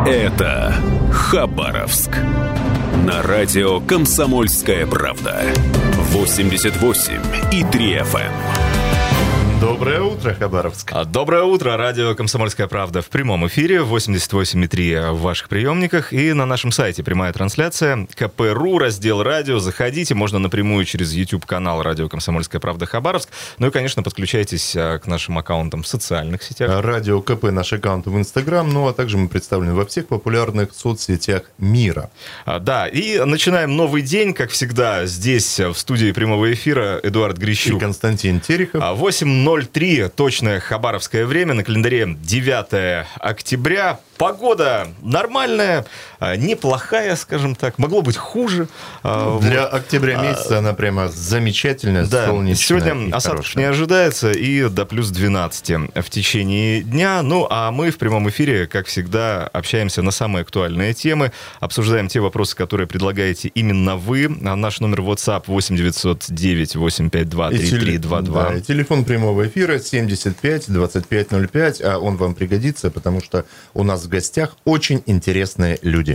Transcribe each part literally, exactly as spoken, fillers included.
Это Хабаровск. На радио «Комсомольская правда». восемьдесят восемь и три эф эм. Доброе утро, Хабаровск. Доброе утро. Радио «Комсомольская правда» в прямом эфире. восемьдесят восемь и три в ваших приемниках. И на нашем сайте прямая трансляция. ка пэ точка ру, раздел «Радио». Заходите. Можно напрямую через YouTube-канал «Радио «Комсомольская правда» Хабаровск. Ну и, конечно, подключайтесь к нашим аккаунтам в социальных сетях. Радио КП, наш аккаунт в Инстаграм. Ну, а также мы представлены во всех популярных соцсетях мира. А, да, и начинаем новый день. Как всегда, здесь, в студии прямого эфира, Эдуард Грищук и Константин Терехов. восемь ноль три, точное хабаровское время, на календаре девятое октября. Погода нормальная, неплохая, скажем так. Могло быть хуже. Для октября месяца а, она прямо замечательная, да, солнечная. Сегодня осадков не ожидается, и до плюс двенадцати в течение дня. Ну, а мы в прямом эфире, как всегда, общаемся на самые актуальные темы, обсуждаем те вопросы, которые предлагаете именно вы. Наш номер WhatsApp восемь девятьсот девять восемь пять два три три два два. Да, и телефон прямого эфира семьдесят пять двадцать пять ноль пять, а он вам пригодится, потому что у нас в гостях очень интересные люди.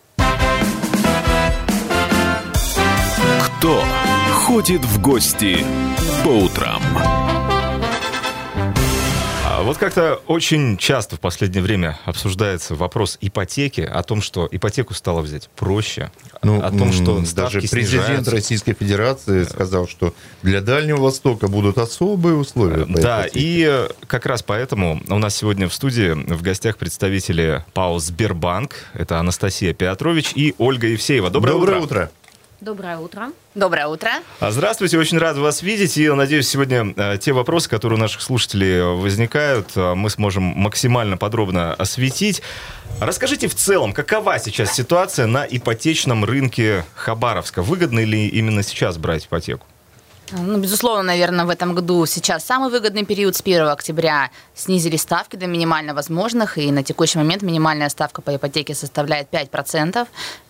Кто ходит в гости по утрам? Вот как-то очень часто в последнее время обсуждается вопрос ипотеки, о том, что ипотеку стало взять проще, ну, о том, что даже ставки президент снижаются. Российской Федерации сказал, что для Дальнего Востока будут особые условия. Да, и как раз поэтому у нас сегодня в студии в гостях представители ПАО «Сбербанк». Это Анастасия Петрович и Ольга Евсеева. Доброе, Доброе утро. утро. Доброе утро. Доброе утро. Здравствуйте, очень рад вас видеть. И надеюсь, сегодня э, те вопросы, которые у наших слушателей возникают, э, мы сможем максимально подробно осветить. Расскажите в целом, какова сейчас ситуация на ипотечном рынке Хабаровска? Выгодно ли именно сейчас брать ипотеку? Ну, безусловно, наверное, в этом году сейчас самый выгодный период. С первого октября снизили ставки до минимально возможных, и на текущий момент минимальная ставка по ипотеке составляет пять процентов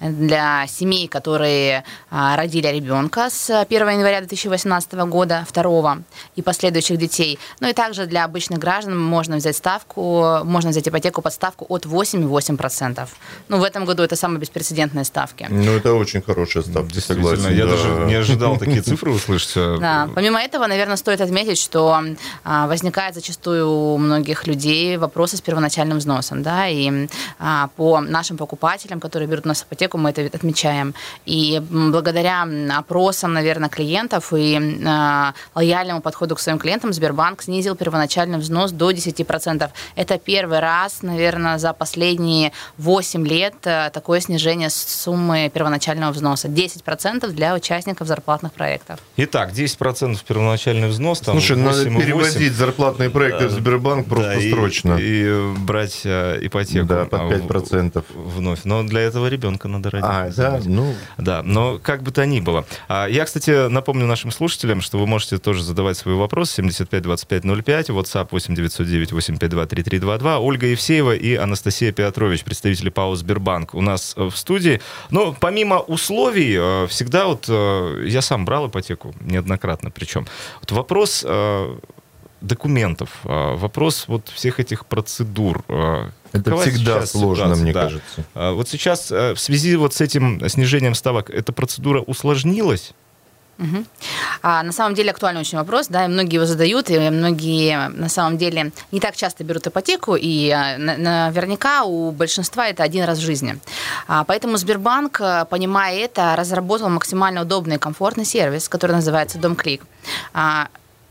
для семей, которые а, родили ребенка с первого января две тысячи восемнадцатого года, второго, и последующих детей. Ну и также для обычных граждан можно взять ставку, можно взять ипотеку под ставку от восемь целых восемь десятых процента. Ну, в этом году это самые беспрецедентные ставки. Ну, это очень хорошая ставка, согласен. Я да. даже не ожидал такие цифры услышать. Да. Помимо этого, наверное, стоит отметить, что а, возникает зачастую у многих людей вопросы с первоначальным взносом, да, и а, по нашим покупателям, которые берут у нас ипотеку, мы это отмечаем. И благодаря опросам, наверное, клиентов и а, лояльному подходу к своим клиентам Сбербанк снизил первоначальный взнос до десять процентов. Это первый раз, наверное, за последние восемь лет такое снижение суммы первоначального взноса. десять процентов для участников зарплатных проектов. Итак, десять процентов первоначальный взнос. Там Слушай, надо переводить восемь зарплатные проекты в Сбербанк просто да, срочно. И, и брать а, ипотеку. Да, под пять процентов. Вновь. Но для этого ребенка надо родить. А, да, ну... Да, но как бы то ни было. Я, кстати, напомню нашим слушателям, что вы можете тоже задавать свои вопросы. семьдесят пять двадцать пять ноль пять, WhatsApp восемь девятьсот девять восемь пять два три три два два. Ольга Евсеева и Анастасия Петрович, представители ПАО «Сбербанк», у нас в студии. Но помимо условий, всегда вот я сам брал ипотеку неоднократно. Причем вот вопрос э, документов, э, вопрос вот всех этих процедур. Э, это всегда сложно, ситуация? Мне да. кажется. Э, вот сейчас э, в связи вот с этим снижением ставок эта процедура усложнилась? Угу. А, на самом деле актуальный очень вопрос, да, и многие его задают, и многие на самом деле не так часто берут ипотеку, и а, на, наверняка у большинства это один раз в жизни. А, поэтому Сбербанк, понимая это, разработал максимально удобный и комфортный сервис, который называется «Дом-клик». А,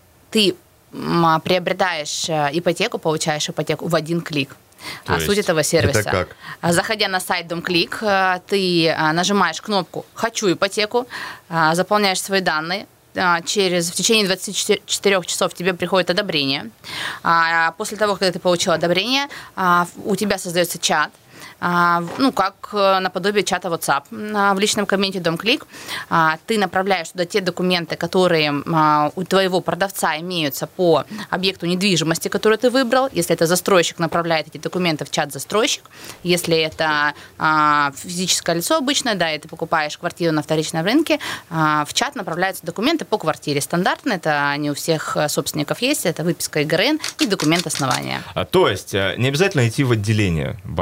ты м, приобретаешь ипотеку, получаешь ипотеку в один клик. То Суть этого сервиса. Это как? Заходя на сайт Дом-клик, ты нажимаешь кнопку «Хочу ипотеку», заполняешь свои данные. Через, в течение двадцати четырёх часов тебе приходит одобрение. После того, когда ты получил одобрение, у тебя создается чат. ну, как наподобие чата WhatsApp в личном кабинете Дом-клик. Ты направляешь туда те документы, которые у твоего продавца имеются по объекту недвижимости, который ты выбрал. Если это застройщик, направляет эти документы в чат застройщик. Если это физическое лицо обычное, да, и ты покупаешь квартиру на вторичном рынке, в чат направляются документы по квартире. Стандартно, это не у всех собственников есть, это выписка ИГРН и документ основания. А, то есть не обязательно идти в отделение банка, да?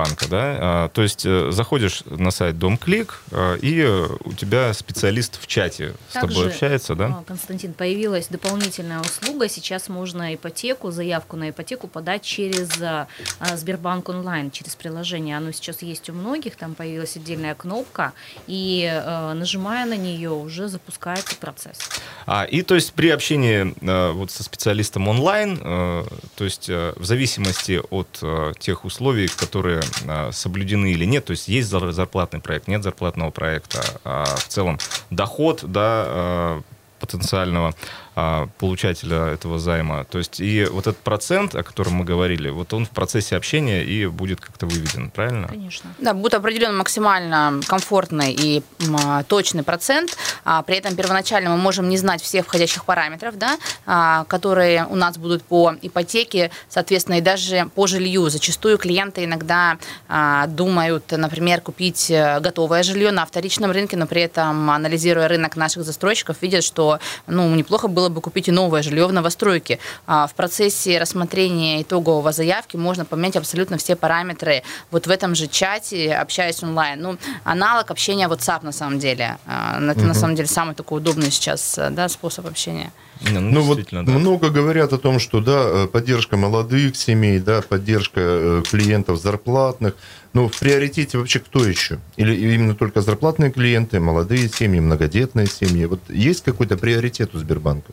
да, то есть заходишь на сайт Домклик, и у тебя специалист в чате с Также, тобой общается, да? Константин, появилась дополнительная услуга. Сейчас можно ипотеку, заявку на ипотеку подать через Сбербанк онлайн, через приложение. Оно сейчас есть у многих, там появилась отдельная кнопка, и нажимая на нее, уже запускается процесс. А, и то есть при общении вот со специалистом онлайн, то есть в зависимости от тех условий, которые соблюдены или нет, то есть есть зарплатный проект, нет зарплатного проекта, а в целом доход, да, потенциального а, получателя этого займа. То есть и вот этот процент, о котором мы говорили, вот он в процессе общения и будет как-то выведен, правильно? Конечно. Да, будет определен максимально комфортный и м, точный процент. А, при этом первоначально мы можем не знать всех входящих параметров, да, а, которые у нас будут по ипотеке, соответственно, и даже по жилью. Зачастую клиенты иногда а, думают, например, купить готовое жилье на вторичном рынке, но при этом, анализируя рынок наших застройщиков, видят, что ну, неплохо было бы купить и новое жилье в новостройке. А в процессе рассмотрения итогового заявки можно поменять абсолютно все параметры вот в этом же чате, общаясь онлайн. Ну, аналог общения WhatsApp на самом деле. Это угу. на самом деле самый такой удобный сейчас, да, способ общения. Ну, ну вот да. много говорят о том, что да, поддержка молодых семей, да, поддержка клиентов зарплатных. Но в приоритете вообще кто еще? Или именно только зарплатные клиенты, молодые семьи, многодетные семьи? Вот есть какой-то приоритет у Сбербанка?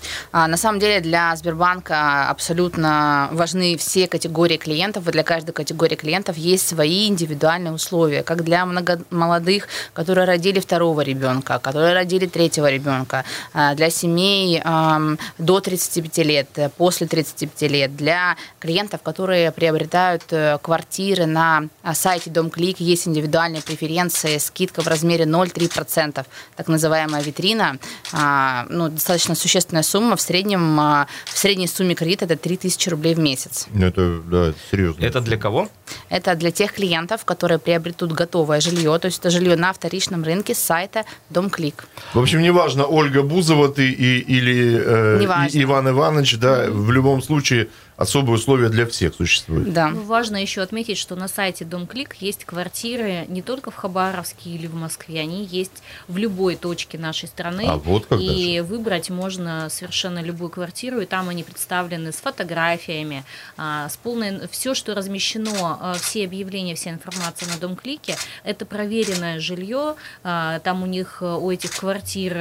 На самом деле для Сбербанка абсолютно важны все категории клиентов, и для каждой категории клиентов есть свои индивидуальные условия, как для много молодых, которые родили второго ребенка, которые родили третьего ребенка, для семей до тридцати пяти лет, после тридцати пяти лет, для клиентов, которые приобретают квартиры на сайте Домклик, есть индивидуальные преференции, скидка в размере ноль целых три десятых процента, так называемая витрина, ну, достаточно существенная сумма, в среднем, в средней сумме кредита это три тысячи рублей в месяц. Это, да, это серьезно. Это для кого? Это для тех клиентов, которые приобретут готовое жилье, то есть это жилье на вторичном рынке с сайта Домклик. В общем, неважно, Ольга Бузова ты и, или э, и Иван Иванович, да, mm-hmm. в любом случае особые условия для всех существуют. Да. Ну, важно еще отметить, что на сайте Домклик есть квартиры не только в Хабаровске или в Москве, они есть в любой точке нашей страны. А вот как и даже. Выбрать можно совершенно любую квартиру, и там они представлены с фотографиями, с полной, все, что размещено, все объявления, вся информация на Домклике, это проверенное жилье, там у них, у этих квартир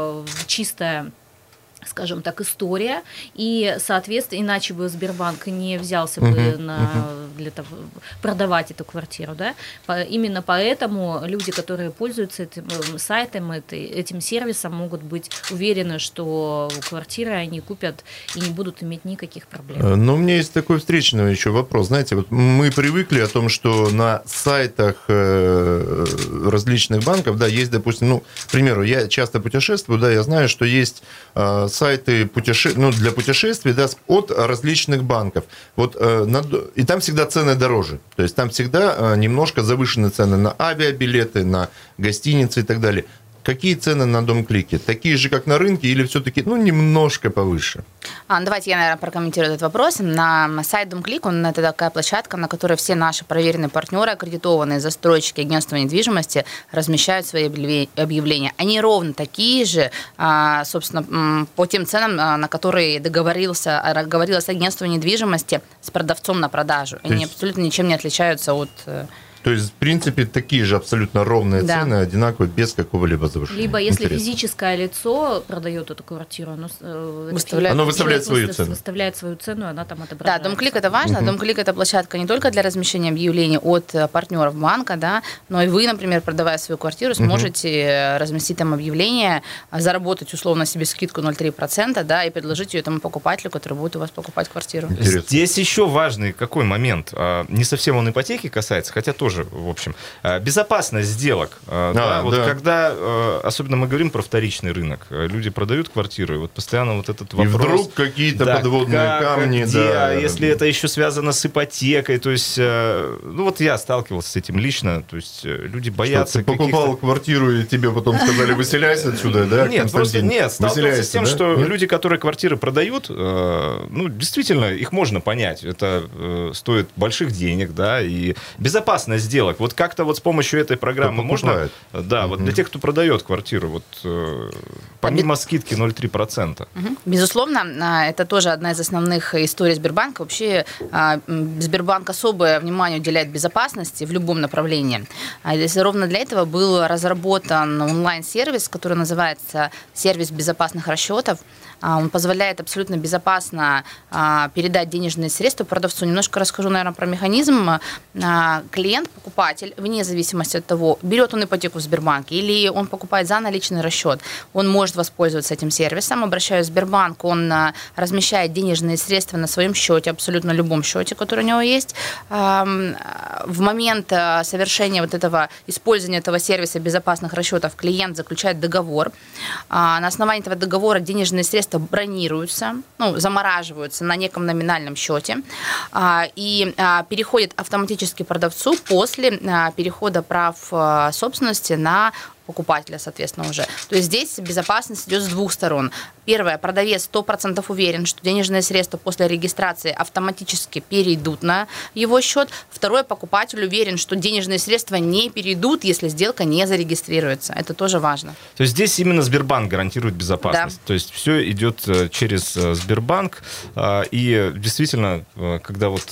чистая, скажем так, история, и, соответственно, иначе бы Сбербанк не взялся бы uh-huh, на, uh-huh. для того, продавать эту квартиру, да, По, именно поэтому люди, которые пользуются этим сайтом, этой, этим сервисом, могут быть уверены, что квартиры они купят и не будут иметь никаких проблем. Но у меня есть такой встречный еще вопрос, знаете, вот мы привыкли о том, что на сайтах различных банков, да, есть, допустим, ну, к примеру, я часто путешествую, да, я знаю, что есть сайты путеше... ну, для путешествий, да, от различных банков. Вот, э, на... И там всегда цены дороже. То есть там всегда э, немножко завышены цены на авиабилеты, на гостиницы и так далее. Какие цены на Домклике? Такие же, как на рынке, или все-таки, ну, немножко повыше? А, давайте я, наверное, прокомментирую этот вопрос. На сайт Домклик, он это такая площадка, на которой все наши проверенные партнеры, аккредитованные застройщики, агентства недвижимости размещают свои объявления. Они ровно такие же, собственно, по тем ценам, на которые договорился, договорилось агентство недвижимости с продавцом на продажу. Они есть... абсолютно ничем не отличаются от... То есть, в принципе, такие же абсолютно ровные да. цены, одинаковые, без какого-либо завышения. Либо если Интересно. Физическое лицо продает эту квартиру, оно выставляет, оно выставляет свою цену. Выставляет свою цену, она там отображается. Да, Домклик это важно. Угу. Домклик это площадка не только для размещения объявлений от партнеров банка, да, но и вы, например, продавая свою квартиру, сможете угу. разместить там объявление, заработать условно себе скидку ноль целых три десятых процента, да, и предложить ее этому покупателю, который будет у вас покупать квартиру. Интересно. Здесь еще важный какой момент. Не совсем он ипотеки касается, хотя тоже, в общем, безопасность сделок. А, да, вот да. Когда, особенно мы говорим про вторичный рынок, люди продают квартиры, вот постоянно вот этот вопрос. И вдруг какие-то да, подводные как, камни. Где, да. Если это еще связано с ипотекой, то есть, ну вот я сталкивался с этим лично, то есть люди боятся. Что, ты покупал квартиру и тебе потом сказали, выселяйся отсюда, да? Нет, просто нет, сталкивался с тем, да? что нет? люди, которые квартиры продают, ну действительно их можно понять, это стоит больших денег, да, и безопасность сделок. Вот как-то вот с помощью этой программы можно... Да, mm-hmm. вот для тех, кто продает квартиру, вот э, помимо а, скидки ноль целых три десятых процента. Mm-hmm. Безусловно, это тоже одна из основных историй Сбербанка. Вообще Сбербанк особое внимание уделяет безопасности в любом направлении. Ровно для этого был разработан онлайн-сервис, который называется «Сервис безопасных расчетов». Он позволяет абсолютно безопасно передать денежные средства продавцу. Немножко расскажу, наверное, про механизм. Клиент, покупатель, вне зависимости от того, берет он ипотеку в Сбербанке или он покупает за наличный расчет, он может воспользоваться этим сервисом. Обращаясь в Сбербанк, он размещает денежные средства на своем счете, абсолютно любом счете, который у него есть. В момент совершения вот этого, использования этого сервиса безопасных расчетов клиент заключает договор. На основании этого договора денежные средства бронируются, ну, замораживаются на неком номинальном счете а, и а, переходят автоматически продавцу после а, перехода прав а, собственности на покупателя, соответственно, уже. То есть здесь безопасность идет с двух сторон. Первое, продавец сто процентов уверен, что денежные средства после регистрации автоматически перейдут на его счет. Второе, покупатель уверен, что денежные средства не перейдут, если сделка не зарегистрируется. Это тоже важно. То есть здесь именно Сбербанк гарантирует безопасность. Да. То есть все идет через Сбербанк. И действительно, когда вот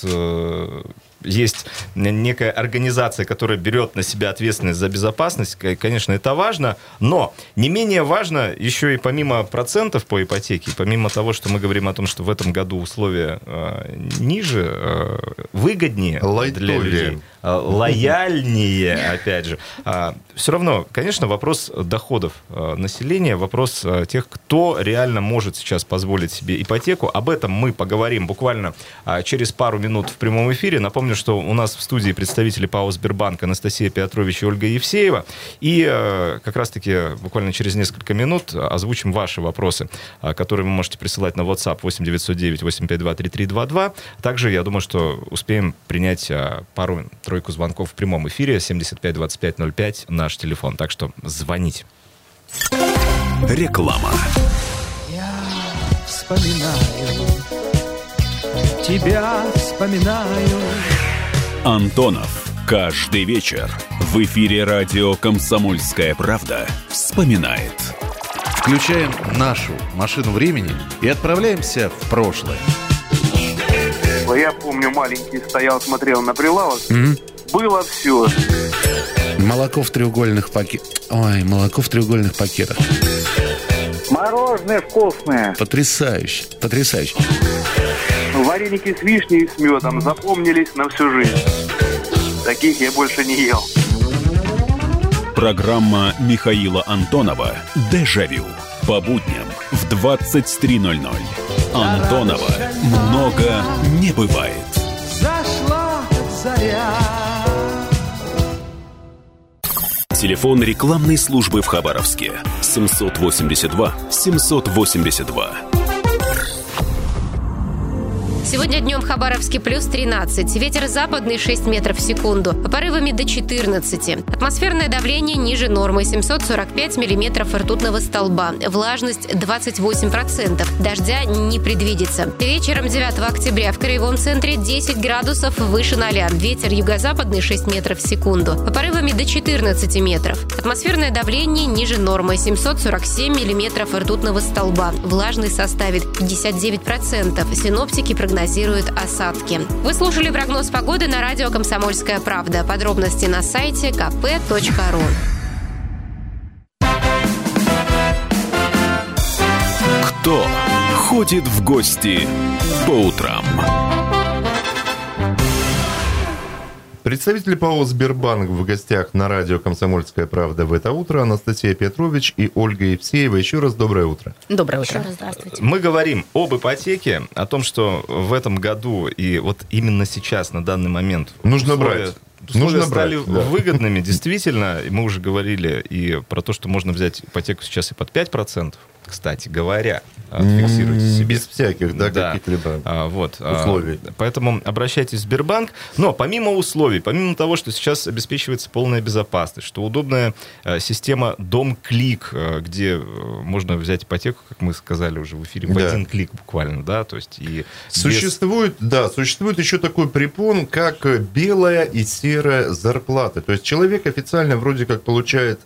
есть некая организация, которая берет на себя ответственность за безопасность, конечно, это важно, но не менее важно еще и помимо процентов по ипотеке, помимо того, что мы говорим о том, что в этом году условия э, ниже, э, выгоднее Лайтовее. Для людей, э, лояльнее, опять же. Э, все равно, конечно, вопрос доходов э, населения, вопрос э, тех, кто реально может сейчас позволить себе ипотеку. Об этом мы поговорим буквально э, через пару минут в прямом эфире. Напомню, что у нас в студии представители ПАО «Сбербанк» Анастасия Петрович и Ольга Евсеева. И э, как раз-таки буквально через несколько минут озвучим ваши вопросы, э, которые вы можете присылать на WhatsApp восемь девятьсот девять восемьсот пятьдесят два тридцать три двадцать два. Также, я думаю, что успеем принять э, пару-тройку звонков в прямом эфире. семьдесят пять двадцать пять ноль пять наш телефон. Так что звоните. Реклама. Я вспоминаю, тебя вспоминаю. Антонов. Каждый вечер в эфире радио «Комсомольская правда» вспоминает. Включаем нашу машину времени и отправляемся в прошлое. Я помню, маленький стоял, смотрел на прилавок. Mm-hmm. Было все. Молоко в треугольных пакетах. Ой, молоко в треугольных пакетах. Мороженое вкусное. Потрясающе, потрясающе. Вареники с вишней и с медом запомнились на всю жизнь. Таких я больше не ел. Программа Михаила Антонова «Дежавю». По будням в двадцать три ноль ноль. Антонова много не бывает. Зашла заря. Телефон рекламной службы в Хабаровске. семьсот восемьдесят два семьсот восемьдесят два. Сегодня днем в Хабаровске плюс тринадцать. Ветер западный шесть метров в секунду. Порывами до четырнадцати. Атмосферное давление ниже нормы семьсот сорок пять миллиметров ртутного столба. Влажность двадцать восемь процентов. Дождя не предвидится. Вечером девятого октября в Краевом центре десять градусов выше ноля. Ветер юго-западный шесть метров в секунду. Порывами до четырнадцати метров. Атмосферное давление ниже нормы семьсот сорок семь миллиметров ртутного столба. Влажность составит пятьдесят девять процентов. Синоптики прогнозируют прогнозируют осадки. Вы слушали прогноз погоды на радио «Комсомольская правда». Подробности на сайте ка пэ точка ру. Кто ходит в гости по утрам? Представители ПАО «Сбербанк» в гостях на радио «Комсомольская правда» в это утро. Анастасия Петрович и Ольга Евсеева. Еще раз доброе утро. Доброе утро. Еще раз здравствуйте. Мы говорим об ипотеке, о том, что в этом году и вот именно сейчас, на данный момент... Нужно условия, брать. Условия Нужно стали брать, да. выгодными, действительно. Мы уже говорили и про то, что можно взять ипотеку сейчас и под пять процентов. кстати говоря. Фиксируйте себе. Без всяких, да, да. каких-либо а, вот, условий. А, поэтому обращайтесь в Сбербанк. Но помимо условий, помимо того, что сейчас обеспечивается полная безопасность, что удобная а, система Дом-клик, а, где можно взять ипотеку, как мы сказали уже в эфире, в да. один клик буквально, да, то есть и существует, без... да, существует еще такой препон, как белая и серая зарплата. То есть человек официально вроде как получает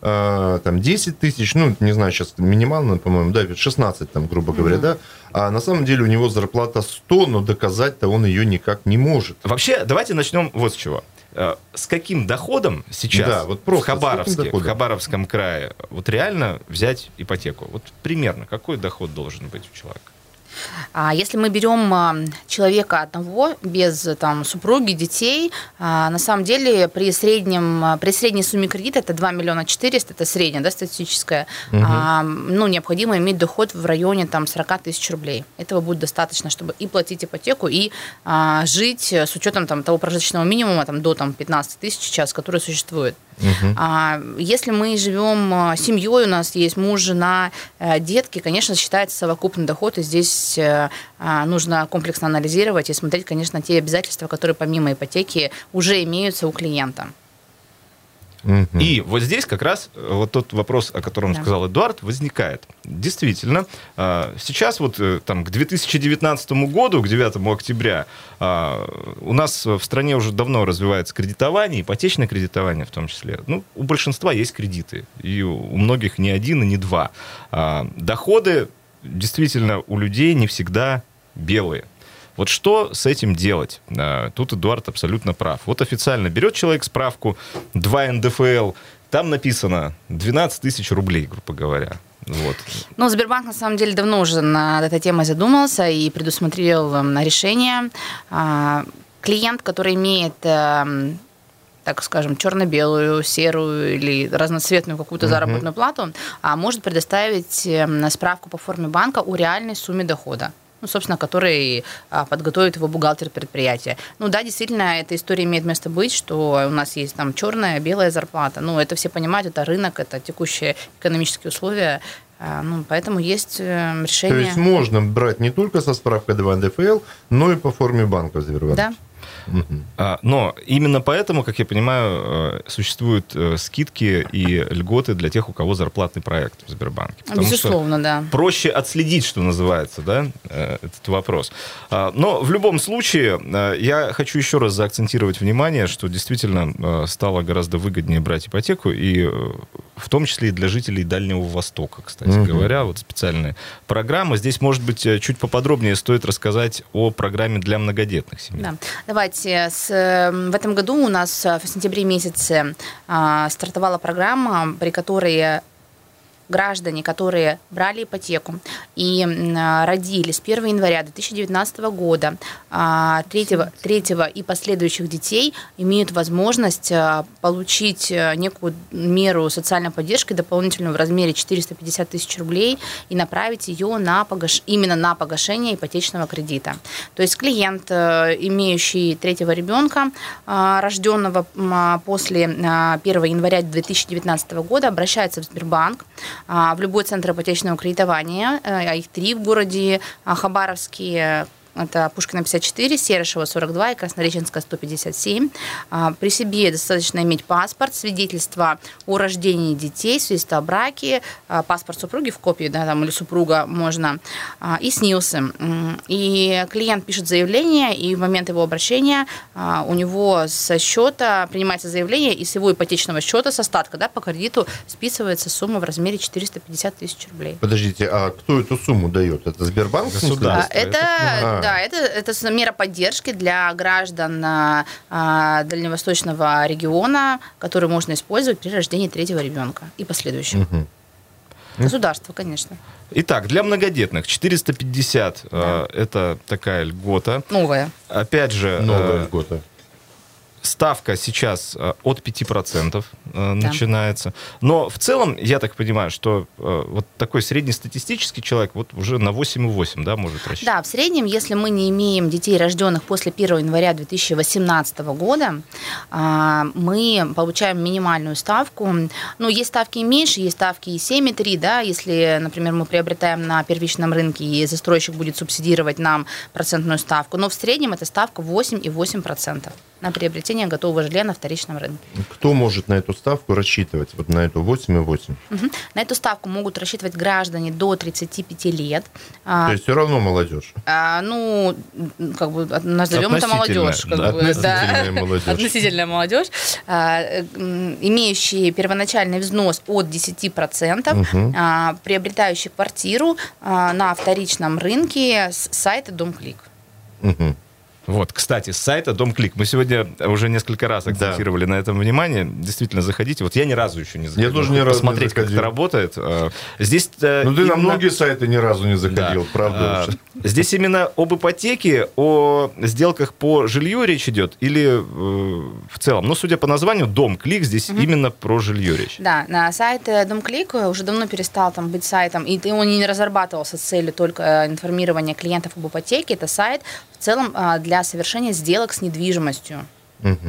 там десять тысяч, ну, не знаю, сейчас минимально, по-моему, да, шестнадцать, там, грубо говоря, mm-hmm. да, а на самом деле у него зарплата сто, но доказать-то он ее никак не может. Вообще, давайте начнем вот с чего. С каким доходом сейчас да, вот в Хабаровске, в Хабаровском крае вот реально взять ипотеку? Вот примерно какой доход должен быть у человека? Если мы берем человека одного, без там, супруги, детей, на самом деле при, среднем, при средней сумме кредита, это два миллиона четыреста, это средняя, да, статистическая, угу. ну, необходимо иметь доход в районе там, сорок тысяч рублей. Этого будет достаточно, чтобы и платить ипотеку, и а, жить с учетом там, того прожиточного минимума там, до там, пятнадцать тысяч сейчас, который существует. Uh-huh. А, если мы живем семьей, у нас есть муж, жена, детки, конечно, считается совокупный доход, и здесь а, нужно комплексно анализировать и смотреть, конечно, те обязательства, которые помимо ипотеки уже имеются у клиента. Uh-huh. И вот здесь как раз вот тот вопрос, о котором да. сказал Эдуард, возникает. Действительно, сейчас вот там к две тысячи девятнадцатому году, к девятому октября, у нас в стране уже давно развивается кредитование, ипотечное кредитование в том числе. Ну, у большинства есть кредиты, и у многих не один и не два. Доходы действительно у людей не всегда белые. Вот что с этим делать? Тут Эдуард абсолютно прав. Вот официально берет человек справку, два эн дэ эф эл, там написано двенадцать тысяч рублей, грубо говоря. Вот. Ну, Сбербанк, на самом деле, давно уже над этой темой задумался и предусмотрел решение. Клиент, который имеет, так скажем, черно-белую, серую или разноцветную какую-то uh-huh. заработную плату, может предоставить справку по форме банка о реальной сумме дохода. Ну, собственно, который а, подготовит его бухгалтер предприятия. Ну да, действительно, эта история имеет место быть, что у нас есть там черная, белая зарплата. Ну, это все понимают, это рынок, это текущие экономические условия. А, ну, поэтому есть э, решение. То есть можно брать не только со справкой два эн дэ эф эл, но и по форме банка в Сбербанке. Да. Uh-huh. Но именно поэтому, как я понимаю, существуют скидки и льготы для тех, у кого зарплатный проект в Сбербанке. Безусловно, да. Проще отследить, что называется, да, этот вопрос. Но в любом случае, я хочу еще раз заакцентировать внимание, что действительно стало гораздо выгоднее брать ипотеку, и в том числе и для жителей Дальнего Востока, кстати uh-huh. говоря, вот специальные программы. Здесь, может быть, чуть поподробнее стоит рассказать о программе для многодетных семей. Да. Давайте. С, в этом году у нас в сентябре месяце а, стартовала программа, при которой граждане, которые брали ипотеку и родили с первого января две тысячи девятнадцатого года третьего, третьего и последующих детей, имеют возможность получить некую меру социальной поддержки дополнительную в размере четыреста пятьдесят тысяч рублей и направить ее на погаш... именно на погашение ипотечного кредита. То есть клиент, имеющий третьего ребенка, рожденного после первого января две тысячи девятнадцатого года, обращается в Сбербанк, в любой центр ипотечного кредитования, а их три в городе Хабаровске. Это Пушкина пятьдесят четыре, Серышева сорок два и Краснореченская сто пятьдесят семь. При себе достаточно иметь паспорт, свидетельство о рождении детей, свидетельство о браке, паспорт супруги в копии, да, там, или супруга можно, и СНИЛСы. И клиент пишет заявление, и в момент его обращения у него со счета принимается заявление, и с его ипотечного счета, с остатка, да, по кредиту списывается сумма в размере четыреста пятьдесят тысяч рублей. Подождите, а кто эту сумму дает? Это Сбербанк? Государство. Это... это... Да, это, это мера поддержки для граждан а, дальневосточного региона, которую можно использовать при рождении третьего ребенка и последующего. Угу. Государство, конечно. Итак, для многодетных четыреста пятьдесят да. э, это такая льгота. Новая. Опять же... Новая э, льгота. ставка сейчас от пяти процентов да. начинается. Но в целом, я так понимаю, что вот такой среднестатистический человек вот уже на восемь целых восемь десятых, да, может рассчитать? Да, в среднем, если мы не имеем детей, рожденных после первого января две тысячи восемнадцатого года, мы получаем минимальную ставку. Ну, есть ставки и меньше, есть ставки и семь целых три десятых, да, если, например, мы приобретаем на первичном рынке, и застройщик будет субсидировать нам процентную ставку. Но в среднем эта ставка восемь целых восемь десятых процента на приобретение готового жилья на вторичном рынке. Кто может на эту ставку рассчитывать? Вот на эту восемь целых восемь десятых? Угу. На эту ставку могут рассчитывать граждане до тридцати пяти лет. То есть все равно молодежь? А, ну, как бы назовем это молодежь. Как да, бы, относительная да. молодежь. Относительная молодежь, а, имеющие первоначальный взнос от десяти процентов, угу. а, приобретающие квартиру а, на вторичном рынке с сайта Домклик. Угу. Вот, кстати, с сайта Домклик. Мы сегодня уже несколько раз акцентировали да. на этом внимание. Действительно, заходите. Вот я ни разу еще не заходил. Я тоже ни разу посмотреть, не как это работает. Здесь ну, ты именно... на многие сайты ни разу не заходил, да. правда. А, здесь именно об ипотеке, о сделках по жилью речь идет или э, в целом? Ну, судя по названию, Домклик, здесь угу. именно про жилье речь. Да, на сайт Домклик уже давно перестал там быть сайтом, и он не разрабатывался с целью только информирования клиентов об ипотеке. Это сайт в целом для совершения сделок с недвижимостью. Угу.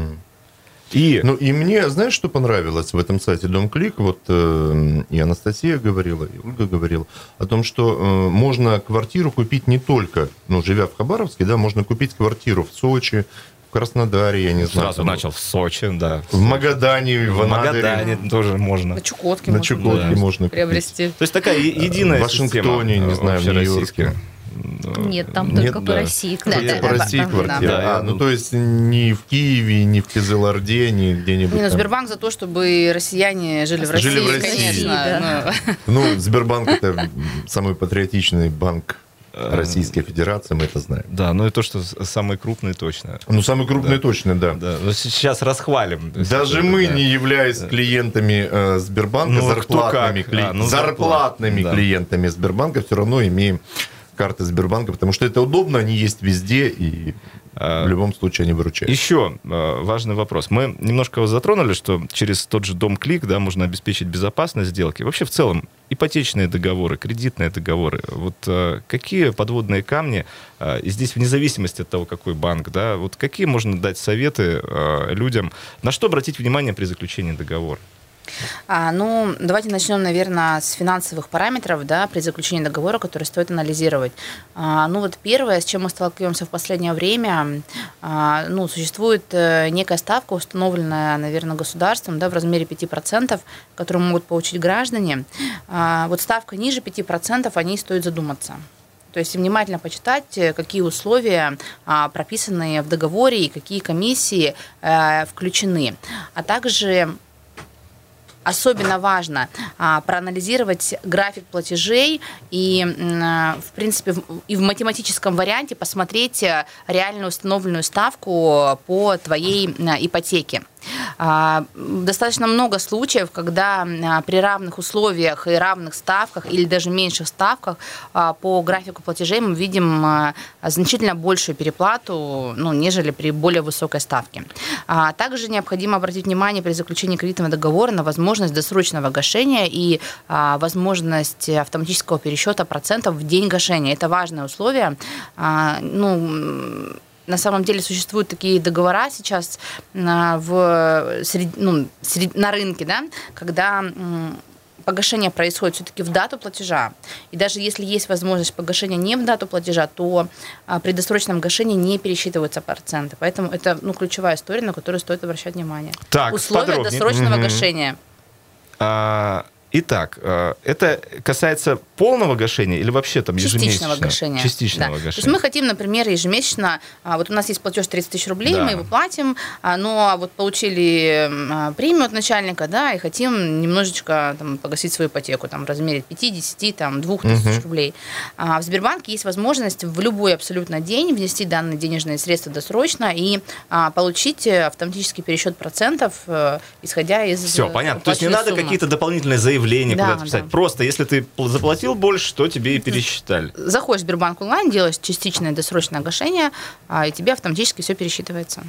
И... Ну, и мне, знаешь, что понравилось в этом сайте Домклик? Вот э, и Анастасия говорила, и Ольга говорила о том, что э, можно квартиру купить не только, ну, живя в Хабаровске, да, можно купить квартиру в Сочи, в Краснодаре, я не знаю. Сразу там, начал в Сочи, да. В Магадане, в, в Магадане тоже можно. На Чукотке, на Чукотке можно, можно приобрести. То есть такая единая в Вашингтоне, система, не знаю, в Нью-Йорке. Нет, там Нет, только да. по России. Только да, по да, России да, квартира. да. А, ну, то есть ни в Киеве, ни в Кизылорде, ни где-нибудь. Не, ну, там. Сбербанк за то, чтобы россияне жили в России, жили в России. конечно. Да. Ну, Сбербанк — это самый патриотичный банк Российской Федерации, мы это знаем. Да, ну и то, что самый крупный точно. Ну, самый крупный да. точно, да. да. Но сейчас расхвалим. Даже мы, да. не являясь да. клиентами э, Сбербанка, ну, зарплатными, кли... а, ну, зарплатными да. клиентами Сбербанка, все равно имеем карты Сбербанка, потому что это удобно, они есть везде, и в любом случае они выручают. Еще важный вопрос. Мы немножко затронули, что через тот же Домклик, да, можно обеспечить безопасность сделки. Вообще в целом ипотечные договоры, кредитные договоры. Вот какие подводные камни, и здесь вне зависимости от того, какой банк, да, вот какие можно дать советы людям, на что обратить внимание при заключении договора? А, ну, давайте начнем, наверное, с финансовых параметров, да, при заключении договора, которые стоит анализировать. А, ну, вот первое, с чем мы сталкиваемся в последнее время, а, ну, существует некая ставка, установленная, наверное, государством, да, в размере пяти процентов, которую могут получить граждане. А, вот ставка ниже пяти процентов, о ней стоит задуматься. То есть внимательно почитать, какие условия а, прописаны в договоре и какие комиссии а, включены. А также... Особенно важно а, проанализировать график платежей и, а, в принципе, в, и в математическом варианте посмотреть реально установленную ставку по твоей а, ипотеке. А, достаточно много случаев, когда а, при равных условиях и равных ставках или даже меньших ставках а, по графику платежей мы видим а, значительно большую переплату, ну, нежели при более высокой ставке. А, также необходимо обратить внимание при заключении кредитного договора на возможность досрочного гашения и а, возможность автоматического пересчета процентов в день гашения. Это важное условие. А, ну, На самом деле существуют такие договора сейчас в, ну, на рынке, да, когда погашение происходит все-таки в дату платежа. И даже если есть возможность погашения не в дату платежа, то при досрочном гашении не пересчитываются проценты. Поэтому это, ну, ключевая история, на которую стоит обращать внимание. Так, условия подробнее. Досрочного угу. гашения. А... Итак, это касается полного гашения или вообще там ежемесячного? Частичного гашения. Частичного да. гашения. То есть мы хотим, например, ежемесячно, вот у нас есть платеж тридцать тысяч рублей, да. мы его платим, но вот получили премию от начальника, да, и хотим немножечко там погасить свою ипотеку там, в размере пяти-десяти, там, двух тысяч угу. рублей. В Сбербанке есть возможность в любой абсолютно день внести данные денежные средства досрочно и получить автоматический пересчет процентов, исходя из... Все, понятно. То есть не надо какие-то дополнительные заявления заявление да, куда-то писать. Да. Просто если ты заплатил больше, то тебе и пересчитали. Заходишь в Сбербанк онлайн, делаешь частичное досрочное гашение, и тебе автоматически все пересчитывается.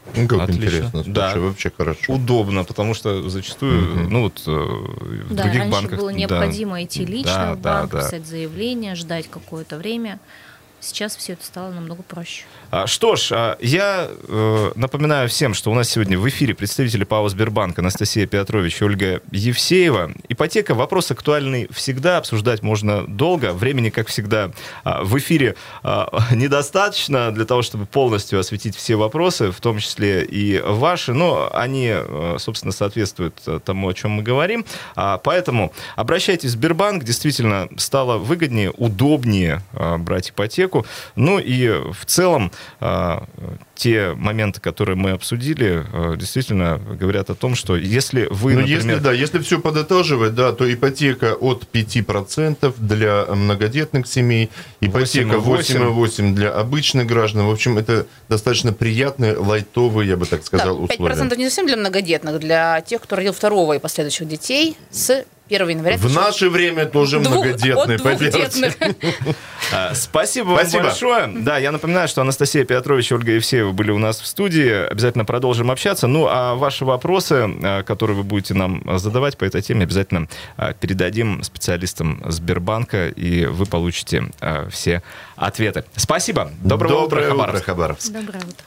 Ну, как Отлично. интересно, слушай, Да. вообще хорошо. Удобно, потому что зачастую, Мгм. ну вот э, в Да, других раньше банках... было да. необходимо идти лично Да, в да, банк, да. писать заявление, ждать какое-то время. Сейчас все это стало намного проще. А, Что ж, а, я э, напоминаю всем, что у нас сегодня в эфире представители ПАО «Сбербанк» Анастасия Петрович и Ольга Евсеева. Ипотека — вопрос актуальный всегда, обсуждать можно долго. Времени, как всегда, а, в эфире а, недостаточно для того, чтобы полностью осветить все вопросы, в том числе и ваши, но они, э, собственно, соответствуют э, тому, о чем мы говорим. А, Поэтому обращайтесь в Сбербанк, действительно стало выгоднее, удобнее э, брать ипотеку. Ну и в целом э, те моменты, которые мы обсудили, э, действительно говорят о том, что если вы, Ну, например... если, да, если все подытоживать, да, то ипотека от пяти процентов для многодетных семей, ипотека восемь целых восемь десятых для обычных граждан. В общем, это достаточно приятные, лайтовые, я бы так сказал, Да, пять условия. процентов не совсем для многодетных, для тех, кто родил второго и последующих детей с первого января. В наше время тоже Двух- многодетные, от поверьте. двухдетных. А, Спасибо вам Спасибо. большое. Да, я напоминаю, что Анастасия Петрович и Ольга Евсеева были у нас в студии. Обязательно продолжим общаться. Ну, а ваши вопросы, а, которые вы будете нам задавать по этой теме, обязательно а, передадим специалистам Сбербанка, и вы получите а, все ответы. Спасибо. Доброго Доброе утра, утро, Хабаровск. Хабаровск. Доброе утро.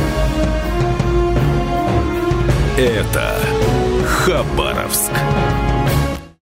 Это Хабаровск.